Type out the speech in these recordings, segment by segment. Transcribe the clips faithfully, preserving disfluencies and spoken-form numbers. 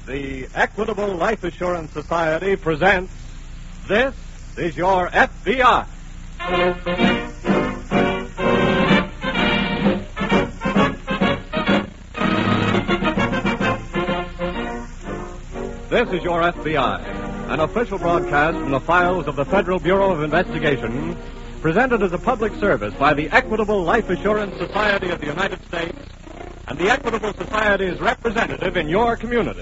The Equitable Life Assurance Society presents This is Your F B I. This is Your F B I, an official broadcast from the files of the Federal Bureau of Investigation, presented as a public service by the Equitable Life Assurance Society of the United States and the Equitable Society's representative in your community.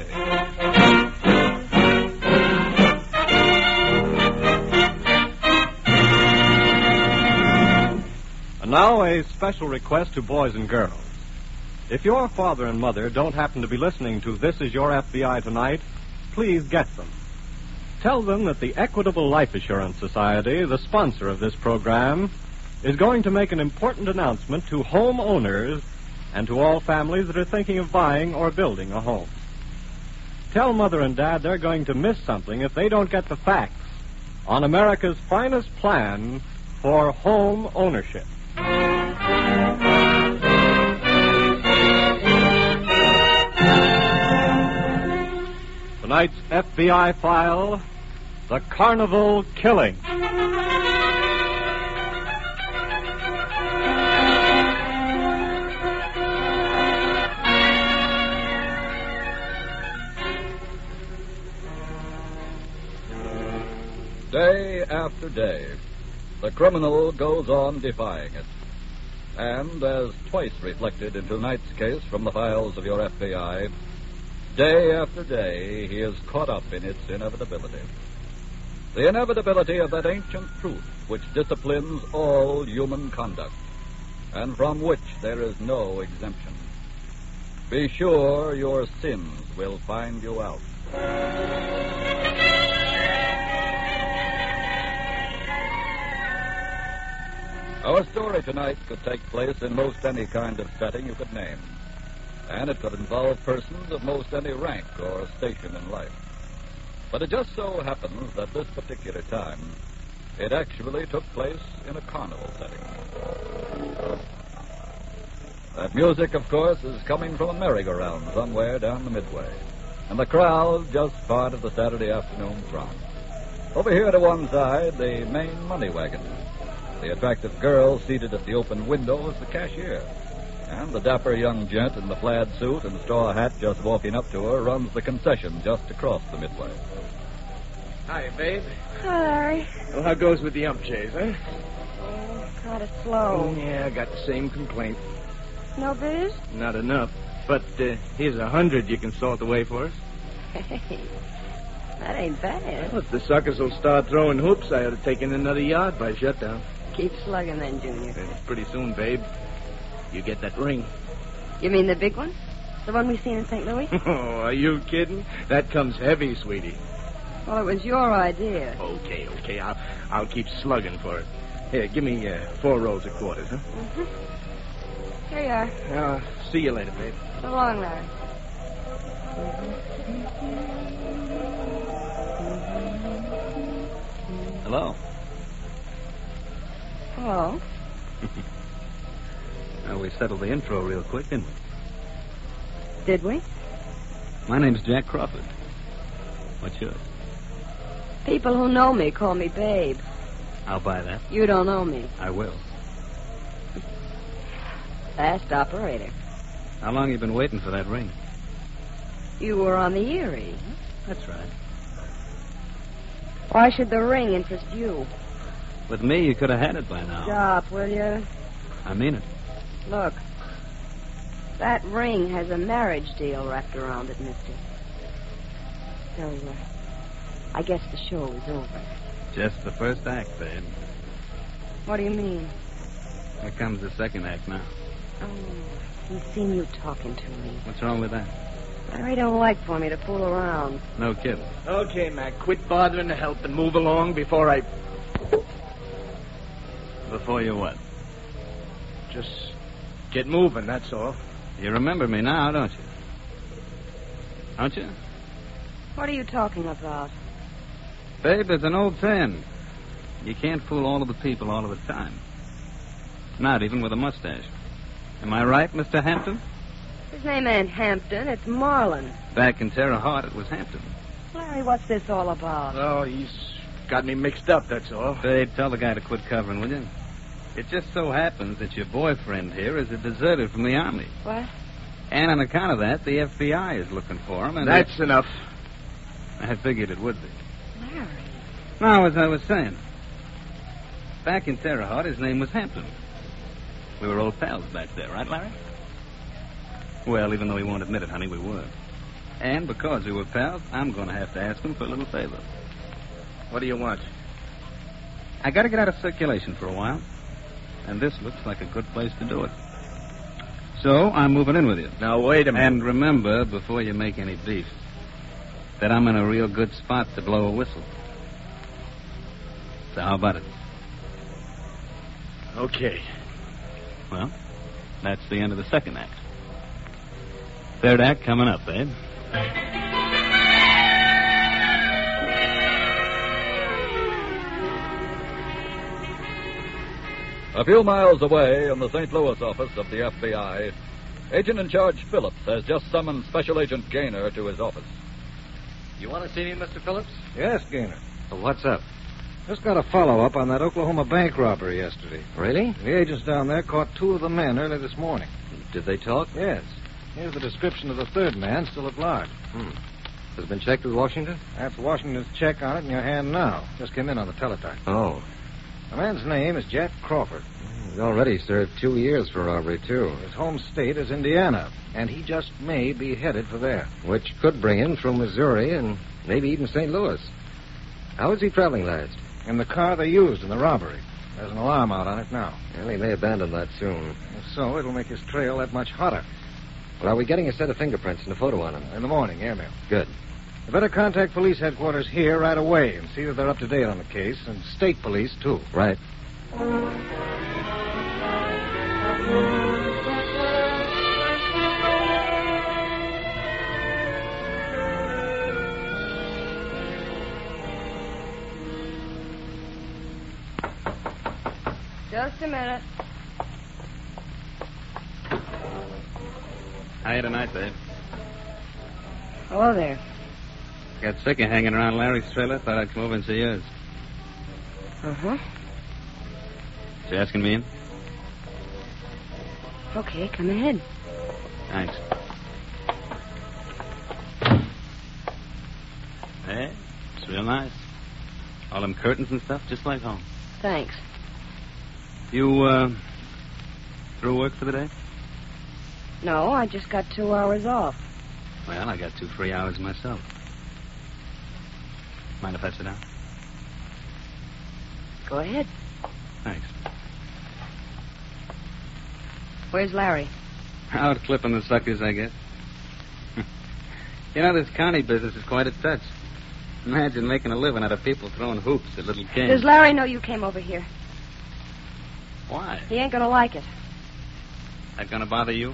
And now a special request to boys and girls. If your father and mother don't happen to be listening to This Is Your F B I tonight, please get them. Tell them that the Equitable Life Assurance Society, the sponsor of this program, is going to make an important announcement to homeowners and to all families that are thinking of buying or building a home. Tell Mother and Dad they're going to miss something if they don't get the facts on America's finest plan for home ownership. Tonight's F B I file, The Carnival Killing. Day after day, the criminal goes on defying it. And, as twice reflected in tonight's case from the files of your F B I, day after day he is caught up in its inevitability. The inevitability of that ancient truth which disciplines all human conduct, and from which there is no exemption. Be sure your sins will find you out. Our story tonight could take place in most any kind of setting you could name, and it could involve persons of most any rank or station in life. But it just so happens that this particular time, it actually took place in a carnival setting. That music, of course, is coming from a merry-go-round somewhere down the midway, and the crowd just part of the Saturday afternoon throng. Over here to one side, the main money wagon. The attractive girl seated at the open window is the cashier. And the dapper young gent in the plaid suit and straw hat just walking up to her runs the concession just across the midway. Hi, babe. Hi, Larry. Well, how goes with the ump chase, huh? Oh, kind of slow. Oh, yeah, I got the same complaint. No biz? Not enough. But uh, here's a hundred you can salt away for us. Hey, that ain't bad. Well, if the suckers will start throwing hoops, I ought to take in another yard by shutdown. Keep slugging then, Junior. It's pretty soon, babe. You get that ring. You mean the big one? The one we seen in Saint Louis? Oh, are you kidding? That comes heavy, sweetie. Well, it was your idea. Okay, okay. I'll, I'll keep slugging for it. Here, give me uh, four rolls of quarters, huh? Mm-hmm. Here you are. I'll see you later, babe. So long, Larry. Hello. Hello. Well, we settled the intro real quick, didn't we? Did we? My name's Jack Crawford. What's yours? People who know me call me Babe. I'll buy that. You don't know me. I will. Fast operator. How long you been waiting for that ring? You were on the Erie. That's right. Why should the ring interest you? With me, you could have had it by now. Stop, will you? I mean it. Look. That ring has a marriage deal wrapped around it, mister. So, uh, I guess the show is over. Just the first act, babe. What do you mean? Here comes the second act now. Oh, he's seen you talking to me. What's wrong with that? Larry don't like for me to fool around. No kidding. Okay, Mac, quit bothering to help and move along before I... Before you what? Just get moving, that's all. You remember me now, don't you? Don't you? What are you talking about? Babe, it's an old saying. You can't fool all of the people all of the time. Not even with a mustache. Am I right, Mister Hampton? His name ain't Hampton, it's Marlin. Back in Terre Haute, it was Hampton. Larry, what's this all about? Oh, he's got me mixed up, that's all. Babe, tell the guy to quit covering, will you? It just so happens that your boyfriend here is a deserter from the Army. What? And on account of that, the F B I is looking for him. And That's they... enough. I figured it would be. Larry. Now, as I was saying, back in Terre Haute, his name was Hampton. We were old pals back there, right, Larry? Well, even though he won't admit it, honey, we were. And because we were pals, I'm going to have to ask him for a little favor. What do you want? I got to get out of circulation for a while, and this looks like a good place to do it. So I'm moving in with you. Now, wait a minute. And remember, before you make any beef, that I'm in a real good spot to blow a whistle. So how about it? Okay. Well, that's the end of the second act. Third act coming up, babe. A few miles away in the Saint Louis office of the F B I, Agent-in-Charge Phillips has just summoned Special Agent Gaynor to his office. You want to see me, Mister Phillips? Yes, Gaynor. Well, what's up? Just got a follow-up on that Oklahoma bank robbery yesterday. Really? The agents down there caught two of the men early this morning. Did they talk? Yes. Here's the description of the third man still at large. Hmm. Has it been checked with Washington? That's Washington's check on it in your hand now. Just came in on the teletype. Oh. The man's name is Jack Crawford. He's already served two years for robbery, too. His home state is Indiana, and he just may be headed for there. Which could bring him through Missouri and maybe even Saint Louis. How was he traveling last? In the car they used in the robbery. There's an alarm out on it now. Well, he may abandon that soon. If so, it'll make his trail that much hotter. Well, are we getting a set of fingerprints and a photo on him? In the morning, airmail. Good. You better contact police headquarters here right away and see that they're up to date on the case, and state police, too. Right. Just a minute. Hiya tonight, babe. Hello there. Got sick of hanging around Larry's trailer. Thought I'd come over and see yours. Uh-huh. You asking me in? Okay, come ahead. Thanks. Hey, it's real nice. All them curtains and stuff, just like home. Thanks. You, uh, through work for the day? No, I just got two hours off. Well, I got two free hours myself. Mind if I sit down? Go ahead. Thanks. Where's Larry? Out clipping the suckers, I guess. You know, this county business is quite a touch. Imagine making a living out of people throwing hoops at little kids. Does Larry know you came over here? Why? He ain't gonna like it. That gonna bother you?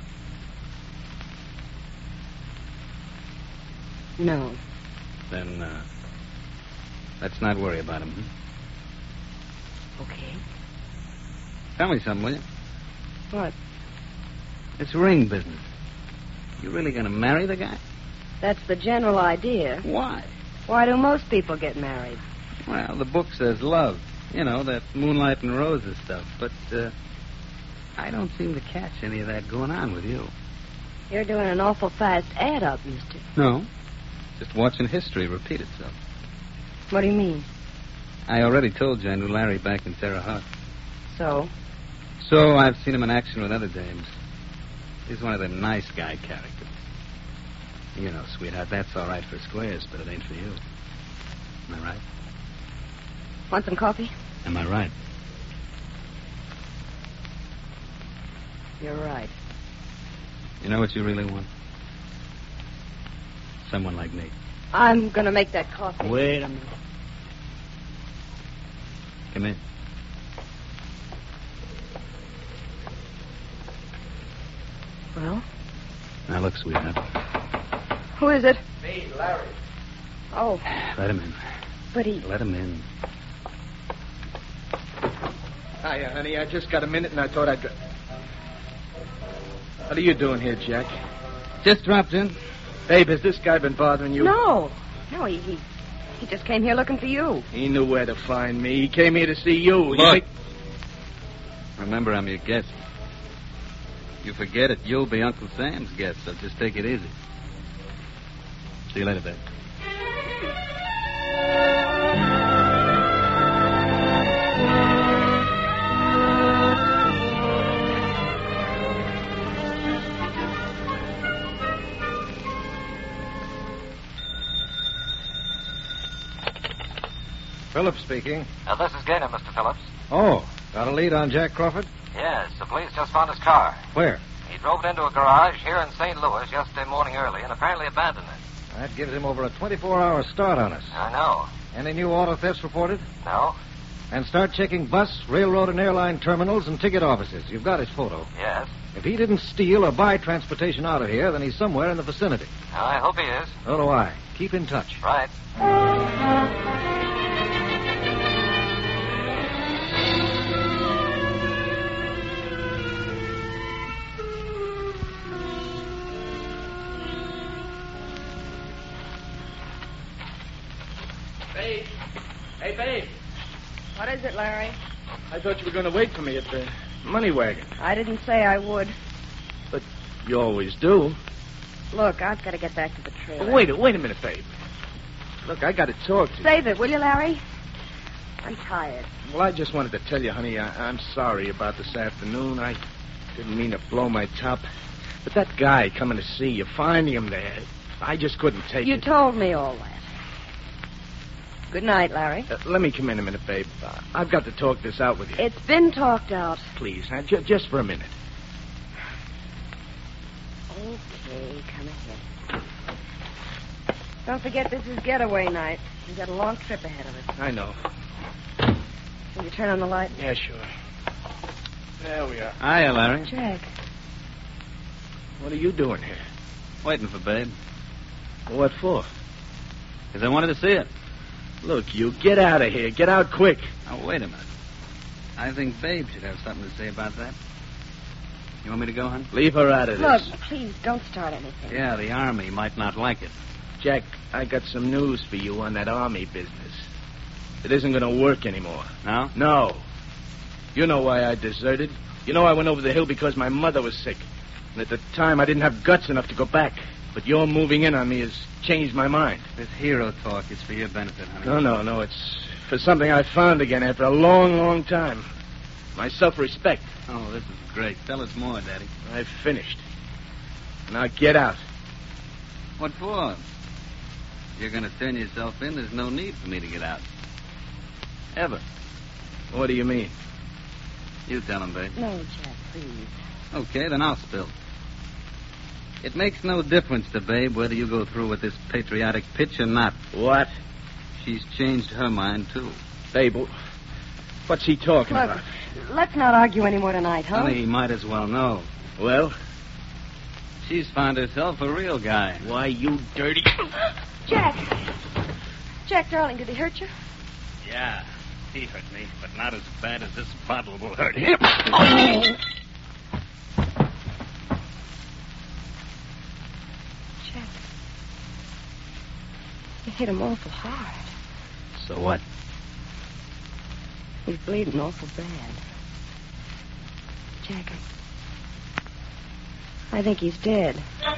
No. Then, uh, let's not worry about him, huh? Okay. Tell me something, will you? What? This ring business. You really gonna marry the guy? That's the general idea. Why? Why do most people get married? Well, the book says love. You know, that moonlight and roses stuff. But, uh, I don't seem to catch any of that going on with you. You're doing an awful fast add up, mister. No. Just watching history repeat itself. What do you mean? I already told you I knew Larry back in Terre Haute. So? So I've seen him in action with other dames. He's one of them nice guy characters. You know, sweetheart, that's all right for squares, but it ain't for you. Am I right? Want some coffee? Am I right? You're right. You know what you really want? Someone like me. I'm gonna make that coffee. Wait a minute. Come in. Well? Now, look, sweetheart. Who is it? Me, Larry. Oh, Let him in. but he... Let him in. Hiya, honey. I just got a minute, and I thought I'd... What are you doing here, Jack? Just dropped in. Babe, has this guy been bothering you? No. No, he, he he just came here looking for you. He knew where to find me. He came here to see you. Look. You make- Remember, I'm your guest. You forget it, you'll be Uncle Sam's guest, so just take it easy. See you later, babe. Phillips speaking. Uh, this is Gaynor, Mister Phillips. Oh, got a lead on Jack Crawford? Yes, the police just found his car. Where? He drove it into a garage here in Saint Louis yesterday morning early and apparently abandoned it. That gives him over a twenty-four hour start on us. I know. Any new auto thefts reported? No? And start checking bus, railroad, and airline terminals and ticket offices. You've got his photo. Yes. If he didn't steal or buy transportation out of here, then he's somewhere in the vicinity. Well, I hope he is. So do I. Keep in touch. Right. Babe. Hey, babe. What is it, Larry? I thought you were going to wait for me at the money wagon. I didn't say I would. But you always do. Look, I've got to get back to the trailer. Wait, a- wait a minute, babe. Look, I got to talk to you. Save it, will you, Larry? I'm tired. Well, I just wanted to tell you, honey, I- I'm sorry about this afternoon. I didn't mean to blow my top. But that guy coming to see you, finding him there, I just couldn't take You it. told me all that. Good night, Larry. Uh, let me come in a minute, babe. Uh, I've got to talk this out with you. It's been talked out. Please, now, ju- just for a minute. Okay, come ahead. Don't forget this is getaway night. We've got a long trip ahead of us. I know. Will you turn on the light? Yeah, sure. There we are. Hiya, Larry. Jack. What are you doing here? Waiting for Babe. What for? Because I wanted to see it. Look, you get out of here. Get out quick. Now, wait a minute. I think Babe should have something to say about that. You want me to go, hon? Leave her out of Look, this. please, don't start anything. Yeah, the Army might not like it. Jack, I got some news for you on that Army business. It isn't going to work anymore. No? No. You know why I deserted. You know I went over the hill because my mother was sick. And at the time, I didn't have guts enough to go back. But your moving in on me has changed my mind. This hero talk is for your benefit, honey. No, no, no. It's for something I found again after a long, long time. My self-respect. Oh, this is great. Tell us more, Daddy. I've finished. Now get out. What for? You're going to turn yourself in. There's no need for me to get out. Ever. What do you mean? You tell him, Babe. No, Jack, please. Okay, then I'll spill. It makes no difference to Babe whether you go through with this patriotic pitch or not. What? She's changed her mind, too. Babe, what's he talking Look, about? let's not argue anymore tonight, huh? Honey, he might as well know. Well? She's found herself a real guy. Why, you dirty... Jack. Jack, darling, did he hurt you? Yeah, he hurt me, but not as bad as this bottle will hurt him. Jack. You hit him awful hard. So what? He's bleeding awful bad. Jack, I, I think he's dead.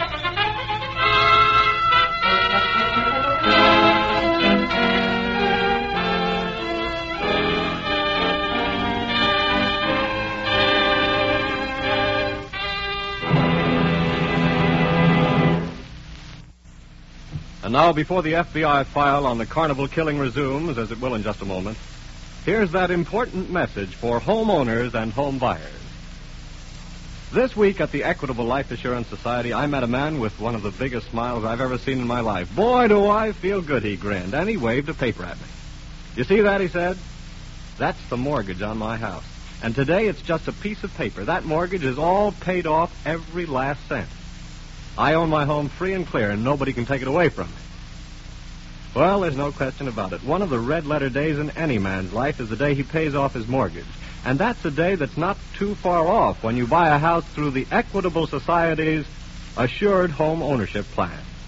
And now, before the F B I file on the carnival killing resumes, as it will in just a moment, here's that important message for homeowners and home buyers. This week at the Equitable Life Assurance Society, I met a man with one of the biggest smiles I've ever seen in my life. Boy, do I feel good, he grinned, and he waved a paper at me. You see that, he said? That's the mortgage on my house. And today it's just a piece of paper. That mortgage is all paid off, every last cent. I own my home free and clear, and nobody can take it away from me. Well, there's no question about it. One of the red-letter days in any man's life is the day he pays off his mortgage. And that's a day that's not too far off when you buy a house through the Equitable Society's Assured Home Ownership Plan.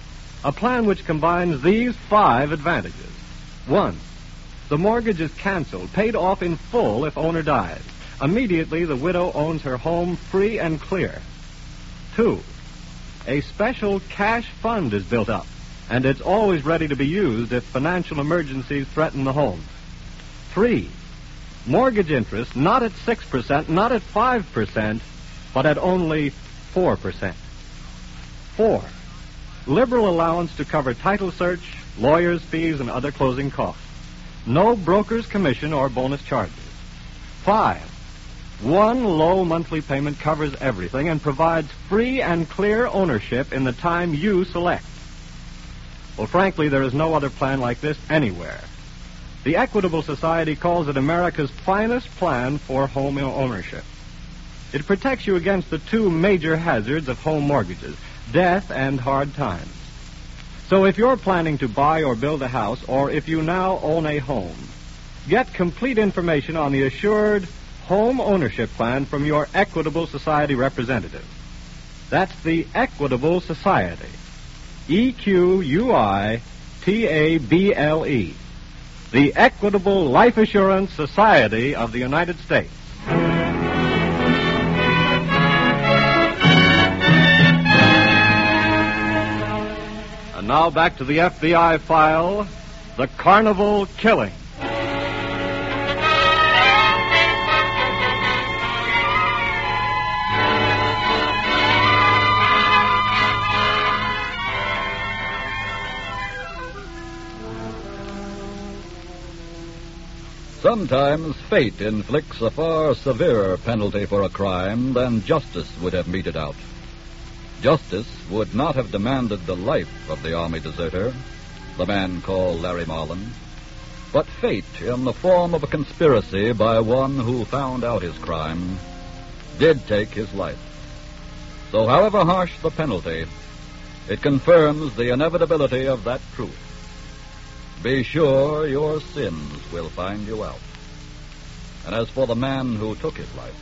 A plan which combines these five advantages. One, the mortgage is canceled, paid off in full if owner dies. Immediately, the widow owns her home free and clear. Two, a special cash fund is built up, and it's always ready to be used if financial emergencies threaten the home. Three, mortgage interest not at six percent, not at five percent, but at only four percent. Four, liberal allowance to cover title search, lawyer's fees, and other closing costs. No broker's commission or bonus charges. Five, one low monthly payment covers everything and provides free and clear ownership in the time you select. Well, frankly, there is no other plan like this anywhere. The Equitable Society calls it America's finest plan for home ownership. It protects you against the two major hazards of home mortgages, death and hard times. So if you're planning to buy or build a house, or if you now own a home, get complete information on the assured home ownership plan from your Equitable Society representative. That's the Equitable Society. E Q U I T A B L E. The Equitable Life Assurance Society of the United States. And now back to the F B I file, The Carnival Killing. Sometimes fate inflicts a far severer penalty for a crime than justice would have meted out. Justice would not have demanded the life of the Army deserter, the man called Larry Marlin, but fate, in the form of a conspiracy by one who found out his crime, did take his life. So however harsh the penalty, it confirms the inevitability of that truth. Be sure your sins will find you out. And as for the man who took his life,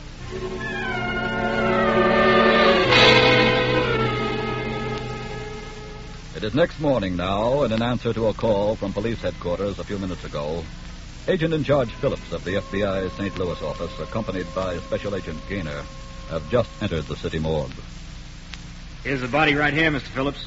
it is next morning now, and in answer to a call from police headquarters a few minutes ago, Agent in Charge Phillips of the F B I Saint Louis office, accompanied by Special Agent Gaynor, have just entered the city morgue. Here's the body right here, Mister Phillips.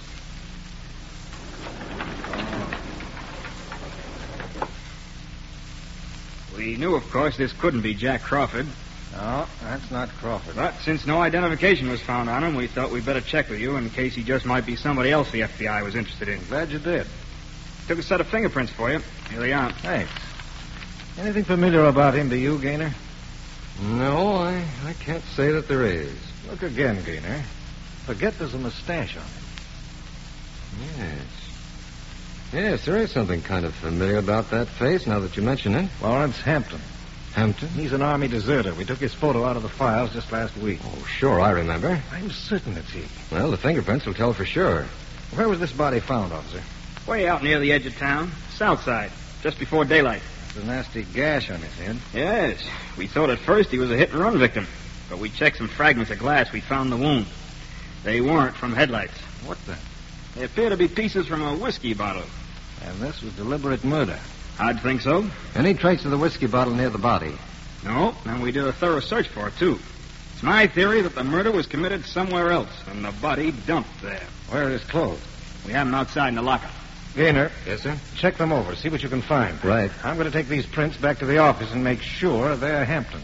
We knew, of course, this couldn't be Jack Crawford. No, that's not Crawford. But since no identification was found on him, we thought we'd better check with you in case he just might be somebody else the F B I was interested in. Glad you did. Took a set of fingerprints for you. Here they are. Thanks. Anything familiar about him to you, Gaynor? No, I, I can't say that there is. Look again, Gaynor. Forget there's a mustache on him. Yes. Yes, there is something kind of familiar about that face now that you mention it. Lawrence Hampton. Hampton? He's an Army deserter. We took his photo out of the files just last week. Oh, sure, I remember. I'm certain it's he. Well, the fingerprints will tell for sure. Where was this body found, officer? Way out near the edge of town. South side. Just before daylight. There's a nasty gash on his head. Yes. We thought at first he was a hit-and-run victim. But we checked some fragments of glass. We found the wound. They weren't from headlights. What then? They appear to be pieces from a whiskey bottle. And this was deliberate murder. I'd think so. Any trace of the whiskey bottle near the body? No, and we did a thorough search for it, too. It's my theory that the murder was committed somewhere else, and the body dumped there. Where are his clothes? We have them outside in the locker. Gaynor. Yes, sir? Check them over. See what you can find. Right. I'm going to take these prints back to the office and make sure they're Hampton's.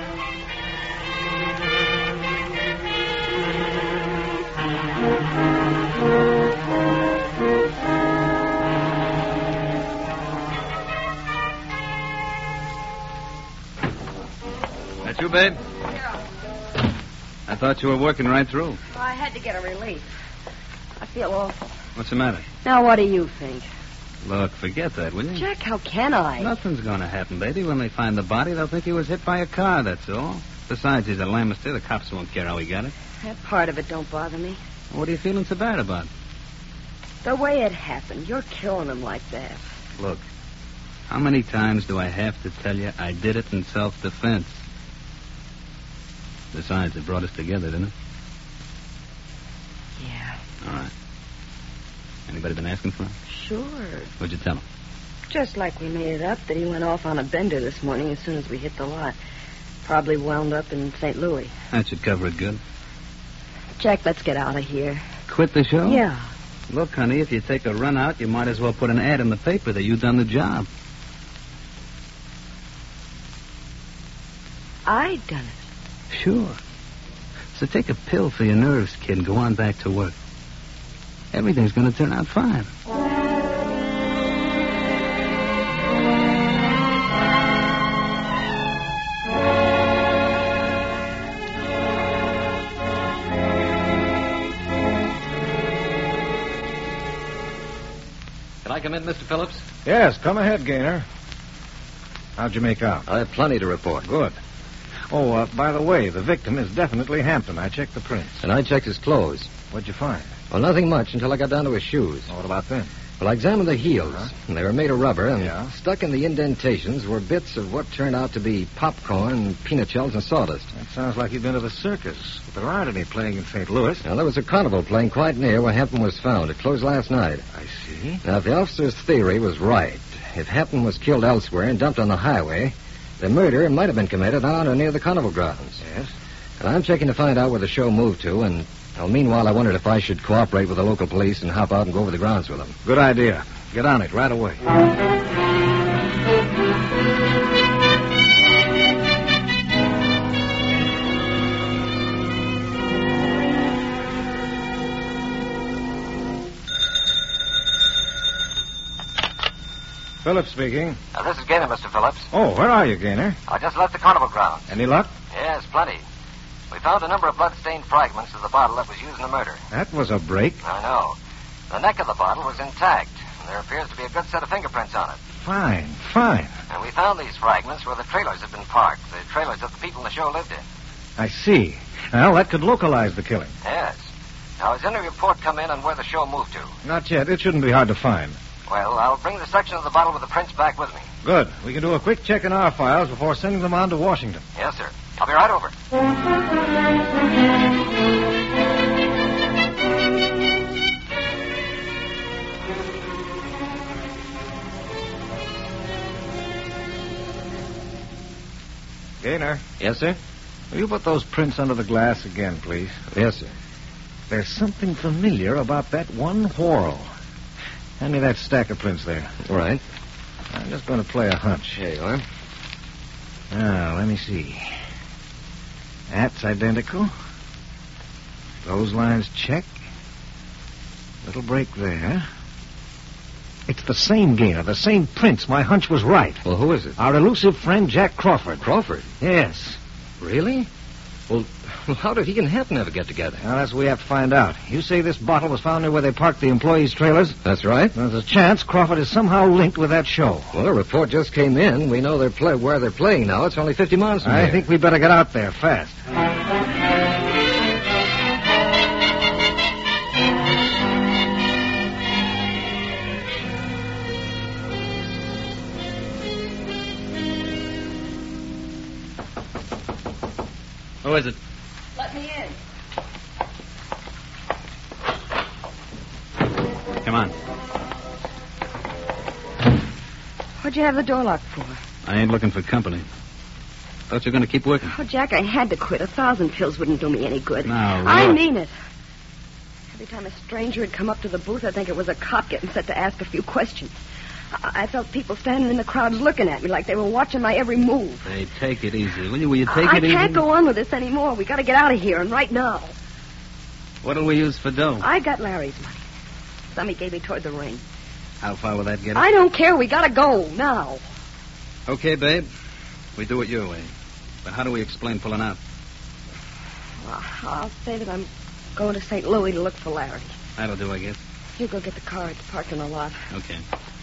That you, babe? I thought you were working right through. Well, I had to get a relief. I feel awful. What's the matter? Now, what do you think? Look, forget that, will you? Jack, how can I? Nothing's going to happen, baby. When they find the body, they'll think he was hit by a car, that's all. Besides, he's a Lancaster. The cops won't care how he got it. That part of it don't bother me. What are you feeling so bad about? The way it happened. You're killing him like that. Look, how many times do I have to tell you I did it in self-defense? Besides, it brought us together, didn't it? Yeah. All right. Anybody been asking for him? Sure. What'd you tell him? Just like we made it up that he went off on a bender this morning as soon as we hit the lot. Probably wound up in Saint Louis. That should cover it good. Jack, let's get out of here. Quit the show? Yeah. Look, honey, if you take a run out, you might as well put an ad in the paper that you done the job. I done it. Sure. So take a pill for your nerves, kid, and go on back to work. Everything's going to turn out fine. Can I come in, Mister Phillips? Yes, come ahead, Gaynor. How'd you make out? I have plenty to report. Good. Oh, uh, by the way, the victim is definitely Hampton. I checked the prints. And I checked his clothes. What'd you find? Well, nothing much until I got down to his shoes. Oh, what about them? Well, I examined the heels, Huh? and they were made of rubber, and Yeah. stuck in the indentations were bits of what turned out to be popcorn, peanut shells, and sawdust. That sounds like you've been to the circus. But there aren't any playing in Saint Louis. Now, there was a carnival playing quite near where Hampton was found. It closed last night. I see. Now, if the officer's theory was right, if Hampton was killed elsewhere and dumped on the highway, the murder might have been committed on or near the carnival grounds. Yes? And I'm checking to find out where the show moved to, and well, meanwhile, I wondered if I should cooperate with the local police and hop out and go over the grounds with them. Good idea. Get on it right away. Phillips speaking. Uh, this is Gaynor, Mister Phillips. Oh, where are you, Gaynor? I just left the carnival grounds. Any luck? Yes, plenty. We found a number of blood-stained fragments of the bottle that was used in the murder. That was a break. I know. The neck of the bottle was intact, and there appears to be a good set of fingerprints on it. Fine, fine. And we found these fragments where the trailers had been parked, the trailers that the people in the show lived in. I see. Well, that could localize the killing. Yes. Now, has any report come in on where the show moved to? Not yet. It shouldn't be hard to find. Well, I'll bring the section of the bottle with the prints back with me. Good. We can do a quick check in our files before sending them on to Washington. Yes, sir. I'll be right over. Gaynor, Yes, sir? will you put those prints under the glass again, please? Yes, sir. There's something familiar about that one whorl. Hand me that stack of prints there. All right. I'm just going to play a hunch. Here you are. Now, let me see. That's identical. Those lines check. Little break there. It's the same Gaynor, the same prints. My hunch was right. Well, who is it? Our elusive friend, Jack Crawford. Crawford. Yes. Really? Well, how did he and Hampton ever get together? Now, that's what we have to find out. You say this bottle was found near where they parked the employees' trailers? That's right. There's a chance Crawford is somehow linked with that show. Well, a report just came in. We know they're play- where they're playing now. It's only fifty miles from I here. think we better get out there fast. Who is it? Let me in. Come on. What'd you have the door locked for? I ain't looking for company. Thought you were going to keep working. Oh, Jack, I had to quit. A thousand pills wouldn't do me any good. Now, I look. mean it. Every time a stranger had come up to the booth, I'd think it was a cop getting set to ask a few questions. I, I felt people standing in the crowds looking at me like they were watching my every move. Hey, take it easy. Will you, will you take I it easy? can't go on with this anymore. We got to get out of here, and right now. What'll we use for dough? I got Larry's money. Some he gave me toward the ring. How far will that get us? I don't care. We got to go now. Okay, babe. We do it your way. But how do we explain pulling out? Well, I'll say that I'm going to Saint Louis to look for Larry. That'll do, I guess. You go get the car. It's parked in the lot. Okay.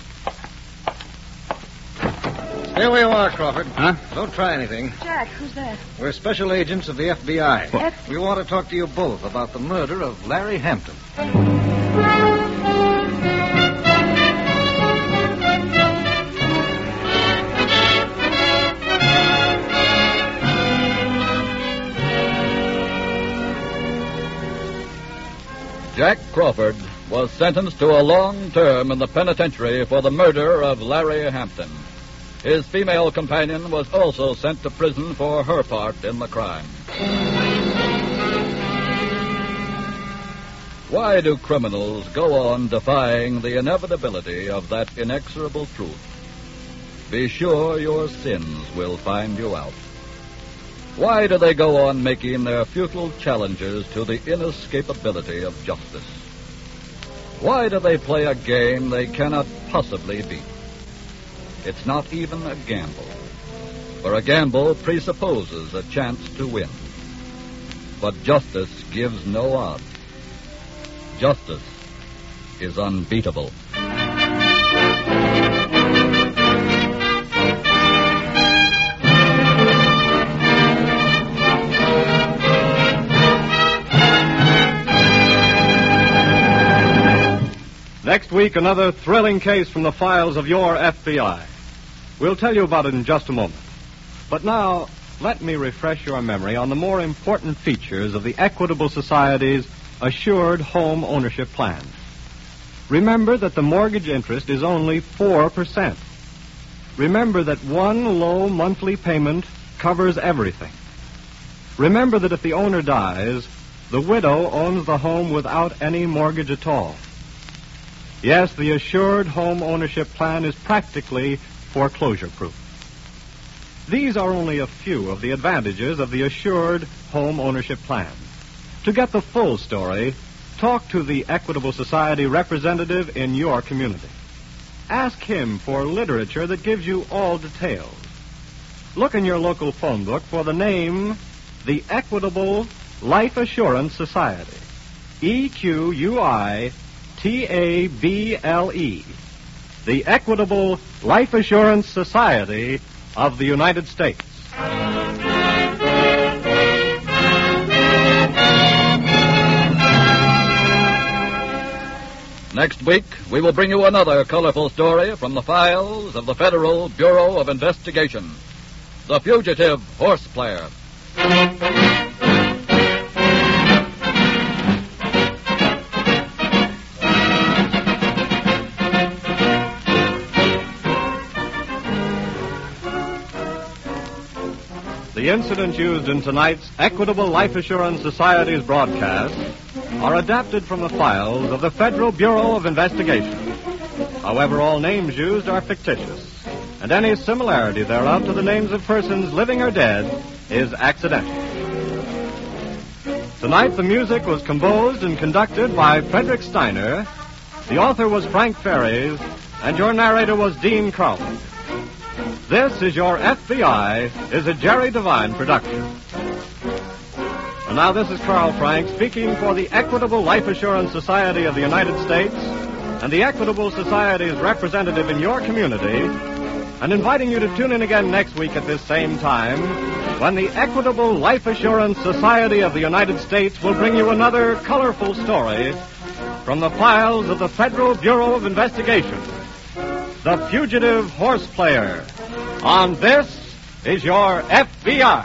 Stay where you are, Crawford. Huh? Don't try anything. Jack, who's that? We're special agents of the F B I. F- We want to talk to you both about the murder of Larry Hampton. Jack Crawford was sentenced to a long term in the penitentiary for the murder of Larry Hampton. His female companion was also sent to prison for her part in the crime. Why do criminals go on defying the inevitability of that inexorable truth? Be sure your sins will find you out. Why do they go on making their futile challenges to the inescapability of justice? Why do they play a game they cannot possibly beat? It's not even a gamble, for a gamble presupposes a chance to win. But justice gives no odds. Justice is unbeatable. Next week, another thrilling case from the files of your F B I. We'll tell you about it in just a moment. But now, let me refresh your memory on the more important features of the Equitable Society's Assured Home Ownership Plan. Remember that the mortgage interest is only four percent. Remember that one low monthly payment covers everything. Remember that if the owner dies, the widow owns the home without any mortgage at all. Yes, the Assured Home Ownership Plan is practically foreclosure-proof. These are only a few of the advantages of the Assured Home Ownership Plan. To get the full story, talk to the Equitable Society representative in your community. Ask him for literature that gives you all details. Look in your local phone book for the name, the Equitable Life Assurance Society. E Q U I T A B L E. The Equitable Life Assurance Society of the United States. Next week, we will bring you another colorful story from the files of the Federal Bureau of Investigation. The Fugitive Horse Player. The incidents used in tonight's Equitable Life Assurance Society's broadcast are adapted from the files of the Federal Bureau of Investigation. However, all names used are fictitious, and any similarity thereof to the names of persons living or dead is accidental. Tonight, the music was composed and conducted by Frederick Steiner. The author was Frank Ferries, and your narrator was Dean Carlton. This is Your F B I is a Jerry Devine production. And now this is Carl Frank speaking for the Equitable Life Assurance Society of the United States and the Equitable Society's representative in your community, and inviting you to tune in again next week at this same time when the Equitable Life Assurance Society of the United States will bring you another colorful story from the files of the Federal Bureau of Investigation. The Fugitive Horse Player. On This is Your F B I.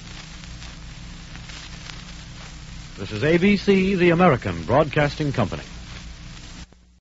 This is A B C, the American Broadcasting Company.